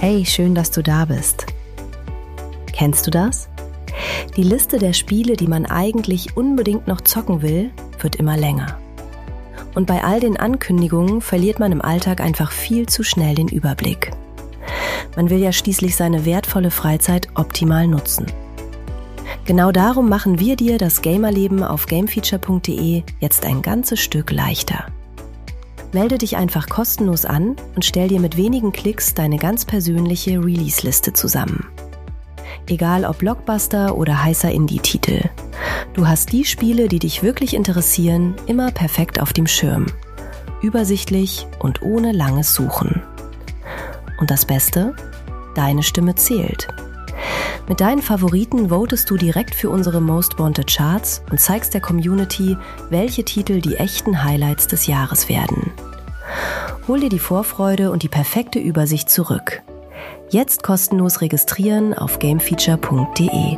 Hey, schön, dass du da bist. Kennst du das? Die Liste der Spiele, die man eigentlich unbedingt noch zocken will, wird immer länger. Und bei all den Ankündigungen verliert man im Alltag einfach viel zu schnell den Überblick. Man will ja schließlich seine wertvolle Freizeit optimal nutzen. Genau darum machen wir dir das Gamerleben auf gamefeature.de jetzt ein ganzes Stück leichter. Melde dich einfach kostenlos an und stell dir mit wenigen Klicks deine ganz persönliche Release-Liste zusammen. Egal ob Blockbuster oder heißer Indie-Titel. Du hast die Spiele, die dich wirklich interessieren, immer perfekt auf dem Schirm. Übersichtlich und ohne langes Suchen. Und das Beste? Deine Stimme zählt. Mit deinen Favoriten votest du direkt für unsere Most Wanted Charts und zeigst der Community, welche Titel die echten Highlights des Jahres werden. Hol dir die Vorfreude und die perfekte Übersicht zurück. Jetzt kostenlos registrieren auf gamefeature.de.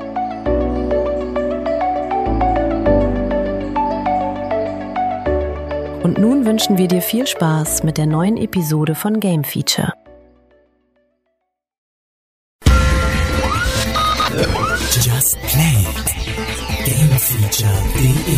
Und nun wünschen wir dir viel Spaß mit der neuen Episode von Game Feature. Just Play it. Gamefeature.de.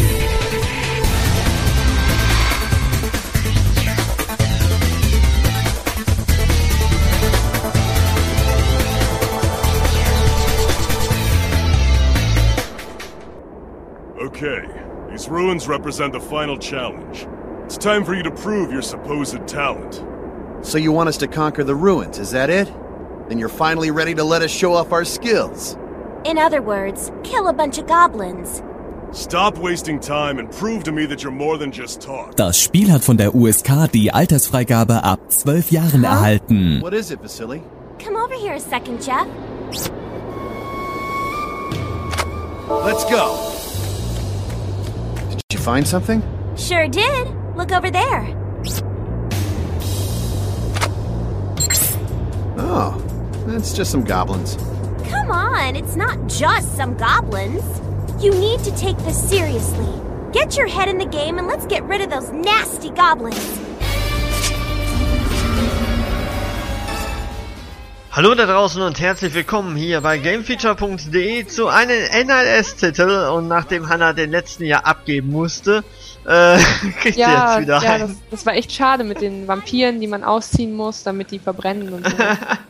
Okay, these ruins represent the final challenge. It's time for you to prove your supposed talent. So you want us to conquer the ruins, is that it? Then you're finally ready to let us show off our skills. In other words, kill a bunch of goblins. Stop wasting time and prove to me that you're more than just talk. Das Spiel hat von der USK die Altersfreigabe ab 12 Jahren erhalten. What is it, Vasily? Come over here a second, Jeff. Let's go. Did you find something? Sure did. Look over there. Oh, that's just some goblins. Come on, it's not just some goblins. You need to take this seriously. Get your head in the game and let's get rid of those nasty goblins. Hallo da draußen und herzlich willkommen hier bei gamefeature.de zu einem NLS-Titel, und nachdem Hannah den letzten Jahr abgeben musste, kriegt sie jetzt wieder ein. Das war echt schade mit den Vampiren, die man ausziehen muss, damit die verbrennen und so.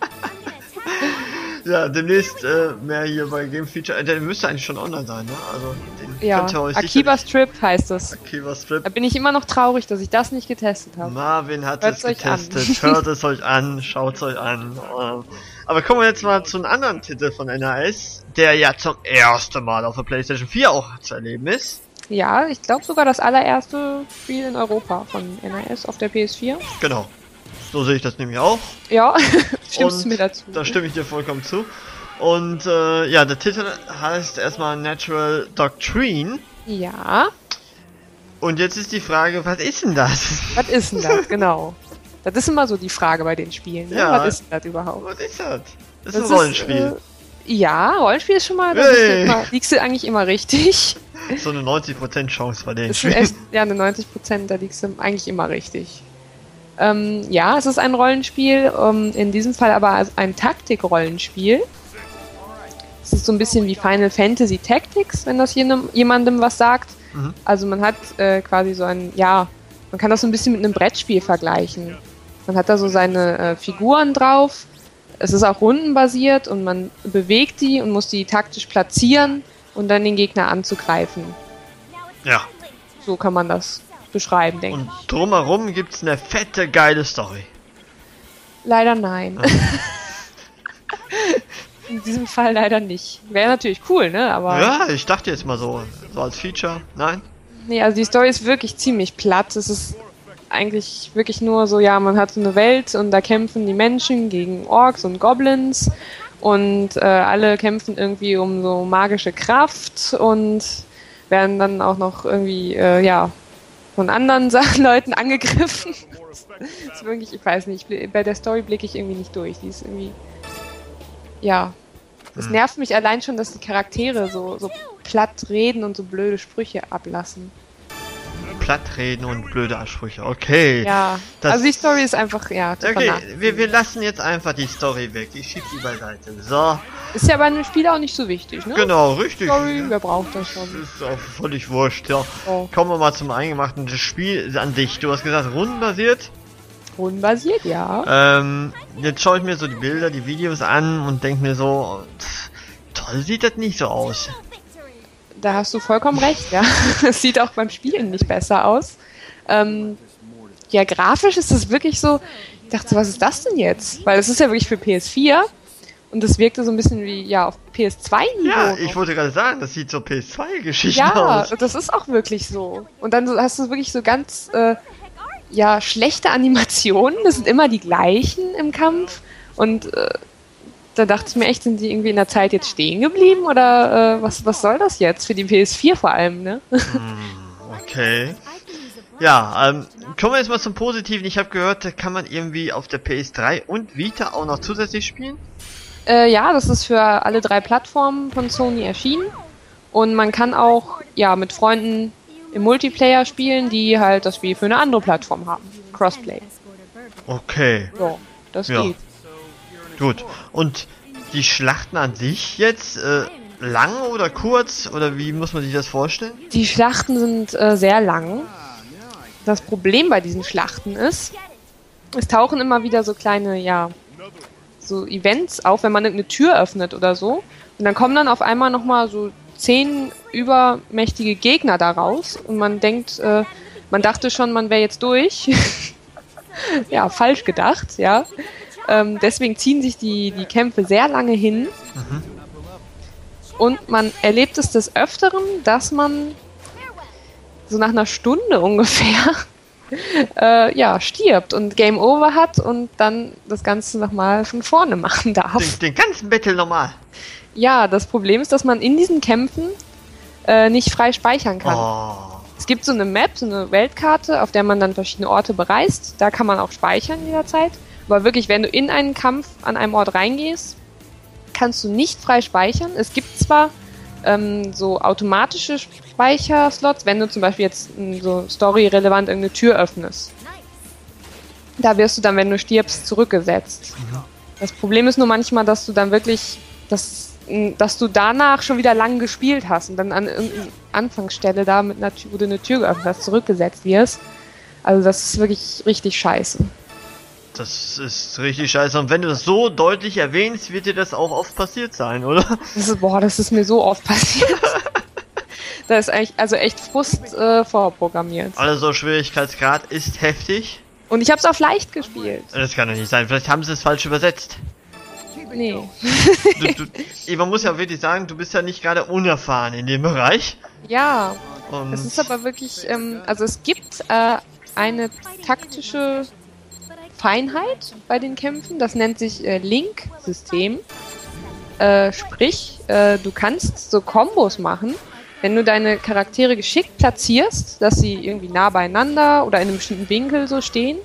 Ja, demnächst mehr hier bei Gamefeature. Der müsste eigentlich schon online sein, ne? Also den ja, könnt ihr euch Akiba Strip heißt das. Akiba Strip. Da bin ich immer noch traurig, dass ich das nicht getestet habe. Marvin hat es getestet. Hört es euch an, schaut es euch an. Aber kommen wir jetzt mal zu einem anderen Titel von NAS, der ja zum ersten Mal auf der PlayStation 4 auch zu erleben ist. Ja, ich glaube sogar das allererste Spiel in Europa von NAS auf der PS4. Genau. So sehe ich das nämlich auch. Ja, stimmst du mir dazu? Da stimme ich dir vollkommen zu. Und ja, der Titel heißt erstmal Natural Doctrine. Ja. Und jetzt ist die Frage, was ist denn das? Was ist denn das, genau. Das ist immer so die Frage bei den Spielen. Ne? Ja. Was ist denn das überhaupt? Was ist das? Das ist ein Rollenspiel. Ja, Rollenspiel ist schon mal, liegst du eigentlich immer richtig. So eine 90% Chance bei den Spielen. Echt, ja, eine 90%, da liegst du eigentlich immer richtig. Ja, es ist ein Rollenspiel, in diesem Fall aber ein Taktik-Rollenspiel. Es ist so ein bisschen wie Final Fantasy Tactics, wenn das jemandem was sagt. Mhm. Also man hat quasi so ein, ja, man kann das so ein bisschen mit einem Brettspiel vergleichen. Man hat da so seine Figuren drauf. Es ist auch rundenbasiert und man bewegt die und muss die taktisch platzieren und dann den Gegner anzugreifen. Ja. So kann man das beschreiben, denke ich. Und drumherum gibt's eine fette, geile Story. Leider nein. In diesem Fall leider nicht. Wäre natürlich cool, ne? Aber ja, ich dachte jetzt mal so als Feature. Nein? Nee, also die Story ist wirklich ziemlich platt. Es ist eigentlich wirklich nur so, ja, man hat so eine Welt und da kämpfen die Menschen gegen Orks und Goblins und alle kämpfen irgendwie um so magische Kraft und werden dann auch noch irgendwie, ja, von anderen Leuten angegriffen. Das ist wirklich, ich weiß nicht, bei der Story blicke ich irgendwie nicht durch. Die ist irgendwie, ja, es nervt mich allein schon, dass die Charaktere so platt reden und so blöde Sprüche ablassen. platt reden und blöde Ansprüche. Okay. Ja, also die Story ist einfach, ja, okay, wir lassen jetzt einfach die Story weg. Ich schieb die beiseite. So. Ist ja bei einem Spiel auch nicht so wichtig, ne? Genau, richtig. Story, wer braucht das schon? Das ist auch völlig wurscht, ja. Oh. Kommen wir mal zum Eingemachten. Das Spiel an sich. Du hast gesagt, rundenbasiert. Rundenbasiert, ja. Jetzt schaue ich mir so die Bilder, die Videos an und denke mir so, toll sieht das nicht so aus. Da hast du vollkommen recht, ja. Es sieht auch beim Spielen nicht besser aus. Ja, grafisch ist das wirklich so, ich dachte, was ist das denn jetzt? Weil es ist ja wirklich für PS4 und das wirkte so ein bisschen wie, ja, auf PS2-Niveau. Ja, ich wollte gerade sagen, das sieht so PS2-Geschichten aus. Ja, das ist auch wirklich so. Und dann hast du wirklich so ganz, ja, schlechte Animationen. Das sind immer die gleichen im Kampf und da dachte ich mir echt, sind die irgendwie in der Zeit jetzt stehen geblieben oder was soll das jetzt? Für die PS4 vor allem, ne? Okay. Ja, kommen wir jetzt mal zum Positiven. Ich habe gehört, da kann man irgendwie auf der PS3 und Vita auch noch zusätzlich spielen? Ja, das ist für alle 3 Plattformen von Sony erschienen. Und man kann auch, ja, mit Freunden im Multiplayer spielen, die halt das Spiel für eine andere Plattform haben. Crossplay. Okay. So, das geht. Gut. Und die Schlachten an sich jetzt, lang oder kurz? Oder wie muss man sich das vorstellen? Die Schlachten sind sehr lang. Das Problem bei diesen Schlachten ist, es tauchen immer wieder so kleine, ja, so Events auf, wenn man irgendeine Tür öffnet oder so. Und dann kommen dann auf einmal nochmal so 10 übermächtige Gegner da raus. Und man denkt, man dachte schon, man wäre jetzt durch. Ja, falsch gedacht, ja. Deswegen ziehen sich die Kämpfe sehr lange hin. Und man erlebt es des Öfteren, dass man so nach einer Stunde ungefähr ja, stirbt und Game Over hat und dann das Ganze nochmal von vorne machen darf. Den ganzen Battle nochmal. Ja, das Problem ist, dass man in diesen Kämpfen nicht frei speichern kann. Oh. Es gibt so eine Map, so eine Weltkarte, auf der man dann verschiedene Orte bereist. Da kann man auch speichern jederzeit. Aber wirklich, wenn du in einen Kampf an einem Ort reingehst, kannst du nicht frei speichern. Es gibt zwar so automatische Speicherslots, wenn du zum Beispiel jetzt so story-relevant irgendeine Tür öffnest. Da wirst du dann, wenn du stirbst, zurückgesetzt. Das Problem ist nur manchmal, dass du dann wirklich, dass du danach schon wieder lang gespielt hast und dann an irgendeiner Anfangsstelle da, wo du eine Tür geöffnet hast, zurückgesetzt wirst. Also das ist wirklich richtig scheiße. Das ist richtig scheiße. Und wenn du das so deutlich erwähnst, wird dir das auch oft passiert sein, oder? Das ist mir so oft passiert. Da ist eigentlich, also echt Frust vorprogrammiert. Also Schwierigkeitsgrad ist heftig. Und ich hab's auf leicht gespielt. Das kann doch nicht sein. Vielleicht haben sie es falsch übersetzt. Nee. Man muss ja wirklich sagen, du bist ja nicht gerade unerfahren in dem Bereich. Ja. Und es ist aber wirklich, also es gibt eine taktische Feinheit bei den Kämpfen, das nennt sich Link-System. Sprich, du kannst so Kombos machen, wenn du deine Charaktere geschickt platzierst, dass sie irgendwie nah beieinander oder in einem bestimmten Winkel so stehen,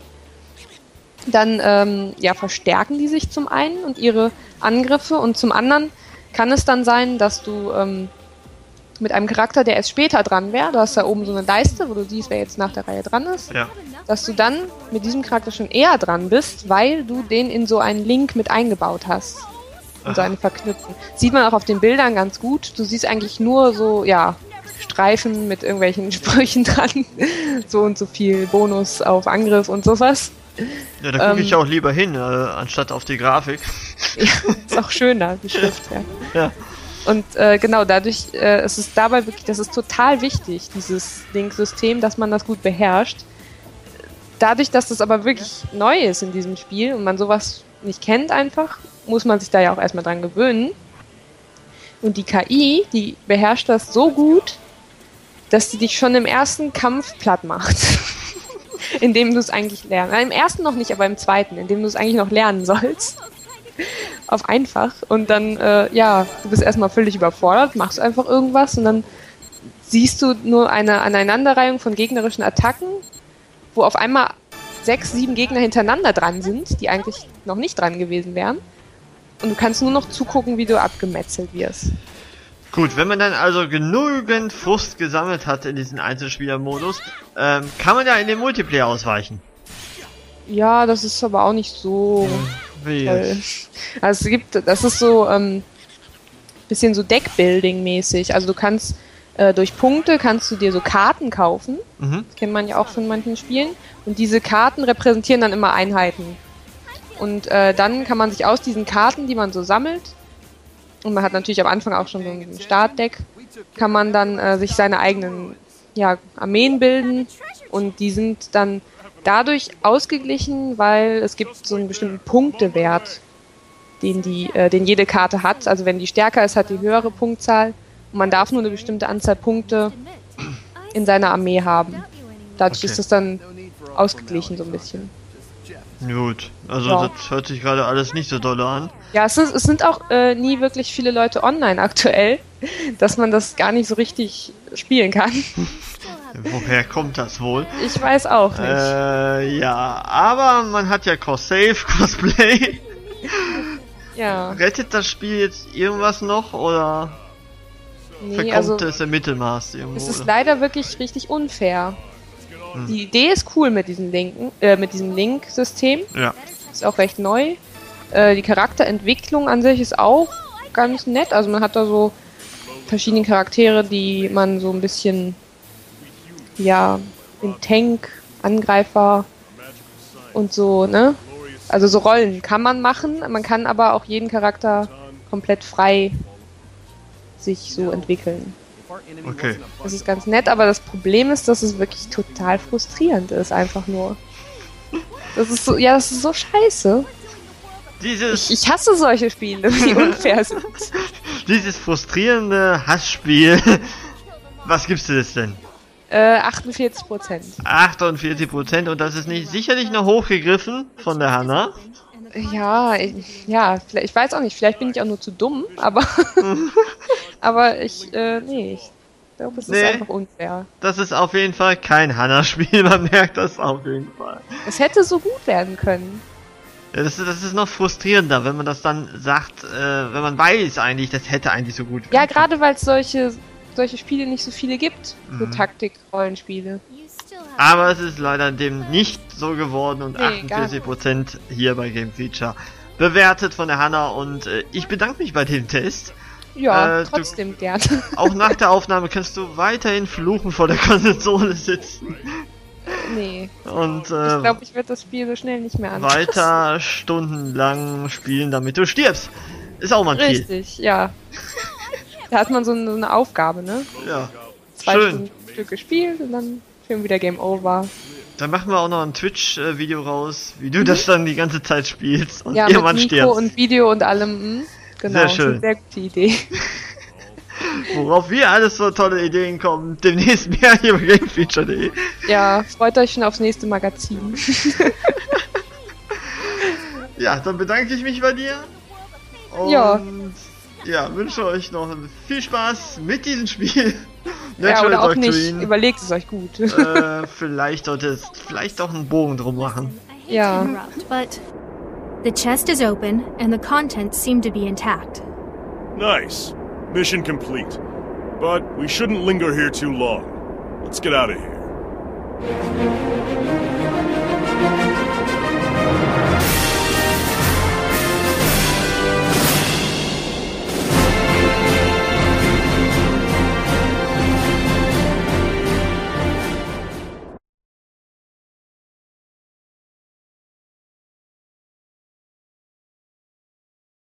dann ja, verstärken die sich zum einen und ihre Angriffe und zum anderen kann es dann sein, dass du mit einem Charakter, der erst später dran wäre, du hast da oben so eine Leiste, wo du siehst, wer jetzt nach der Reihe dran ist, ja, dass du dann mit diesem Charakter schon eher dran bist, weil du den in so einen Link mit eingebaut hast. Und so einen verknüpfen. Sieht man auch auf den Bildern ganz gut. Du siehst eigentlich nur so, ja, Streifen mit irgendwelchen Sprüchen dran. So und so viel Bonus auf Angriff und sowas. Ja, da gucke ich auch lieber hin, anstatt auf die Grafik. Ja, ist auch schöner, die Schrift, ja. Ja. Und genau, dadurch ist es dabei wirklich, das ist total wichtig, dieses Link-System, dass man das gut beherrscht. Dadurch, dass das aber wirklich neu ist in diesem Spiel und man sowas nicht kennt einfach, muss man sich da ja auch erstmal dran gewöhnen. Und die KI, die beherrscht das so gut, dass sie dich schon im ersten Kampf platt macht. Indem du es eigentlich lernst. Im ersten noch nicht, aber im zweiten, indem du es eigentlich noch lernen sollst. Auf einfach. Und dann, ja, du bist erstmal völlig überfordert, machst einfach irgendwas und dann siehst du nur eine Aneinanderreihung von gegnerischen Attacken, wo auf einmal 6, 7 Gegner hintereinander dran sind, die eigentlich noch nicht dran gewesen wären. Und du kannst nur noch zugucken, wie du abgemetzelt wirst. Gut, wenn man dann also genügend Frust gesammelt hat in diesen Einzelspielermodus, kann man ja in den Multiplayer ausweichen. Ja, das ist aber auch nicht so Wie toll. jetzt? Also das ist so bisschen so Deckbuilding-mäßig. Also du kannst durch Punkte kannst du dir so Karten kaufen. Mhm. Das kennt man ja auch von manchen Spielen. Und diese Karten repräsentieren dann immer Einheiten. Und dann kann man sich aus diesen Karten, die man so sammelt, und man hat natürlich am Anfang auch schon so ein Startdeck, kann man dann sich seine eigenen Armeen bilden. Und die sind dann dadurch ausgeglichen, weil es gibt so einen bestimmten Punktewert, den jede Karte hat. Also wenn die stärker ist, hat die höhere Punktzahl. Und man darf nur eine bestimmte Anzahl Punkte in seiner Armee haben. Dadurch ist das dann ausgeglichen so ein bisschen. Gut, also Ja. das hört sich gerade alles nicht so doll an. Ja, es sind auch nie wirklich viele Leute online aktuell, dass man das gar nicht so richtig spielen kann. Woher kommt das wohl? Ich weiß auch nicht. Ja, aber man hat ja Cross-Save, Crossplay. Ja, Rettet das Spiel jetzt irgendwas noch oder nee, verkommt also es im Mittelmaß irgendwo? es ist oder? leider wirklich richtig unfair. Die Idee ist cool mit diesem Link-System. Ja. Ist auch recht neu. Die Charakterentwicklung an sich ist auch ganz nett. Also man hat da so verschiedene Charaktere, die man so ein bisschen, den Tank, Angreifer und so, ne? Also so Rollen kann man machen. Man kann aber auch jeden Charakter komplett frei sich so entwickeln. Okay. Das ist ganz nett, aber das Problem ist, dass es wirklich total frustrierend ist, einfach nur. Das ist so scheiße. Ich hasse solche Spiele, die unfair sind. Dieses frustrierende Hassspiel. Was gibst du das denn? 48%. 48% und das ist nicht sicherlich noch hochgegriffen von der Hanna. Ja, ich weiß auch nicht, vielleicht bin ich auch nur zu dumm, aber aber ich glaube, es ist einfach unfair. Das ist auf jeden Fall kein Hanna-Spiel, man merkt das auf jeden Fall. Es hätte so gut werden können. Ja, das ist noch frustrierender, wenn man das dann sagt, wenn man weiß eigentlich, das hätte eigentlich so gut Ja, gerade weil es solche Spiele nicht so viele gibt, so Taktik-Rollenspiele. Aber es ist leider dem nicht so geworden und Nee, gar 48% hier bei Game Feature bewertet von der Hanna und ich bedanke mich bei dem Test. Ja, Du- trotzdem gerne. Auch nach der Aufnahme kannst du weiterhin fluchen vor der Konsole sitzen Nee, und ich glaube, ich werde das Spiel so schnell nicht mehr anfassen. weiter stundenlang spielen, damit du stirbst. Ist auch mal ein Ziel. Richtig, ja. Da hat man so eine Aufgabe, ne? Ja. 2 Schön. Stunden Stück gespielt und dann schon wieder Game Over. Dann machen wir auch noch ein Twitch-Video raus, wie du das dann die ganze Zeit spielst und Ja, mit irgendwann Mikro stirbst. und Video und allem. Genau, Sehr schön. Das ist eine sehr gute Idee. Worauf wir alles so tolle Ideen kommen, demnächst mehr hier bei GameFeature.de. Ja, freut euch schon aufs nächste Magazin. Ja, dann bedanke ich mich bei dir. Und Ja. wünsche euch noch viel Spaß mit diesem Spiel. Ja, Natural oder auch nicht. Doctrine. Überlegt es euch gut. Vielleicht sollte es doch einen Bogen drum machen. Ja. Interrupt, but the chest is open and the contents seem to be intact. Nice. Mission complete. But we shouldn't linger here too long. Let's get out of here.